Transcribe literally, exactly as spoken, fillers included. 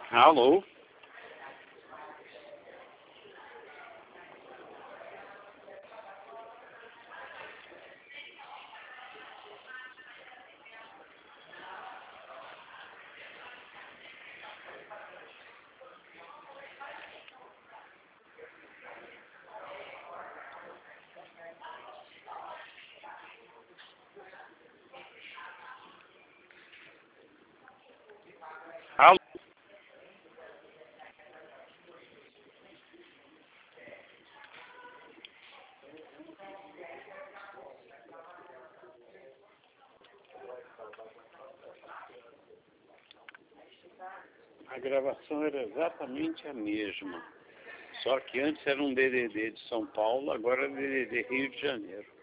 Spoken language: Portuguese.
Alô? Alô? A gravação era exatamente a mesma, só que antes era um D D D de São Paulo, agora é D D D Rio de Janeiro.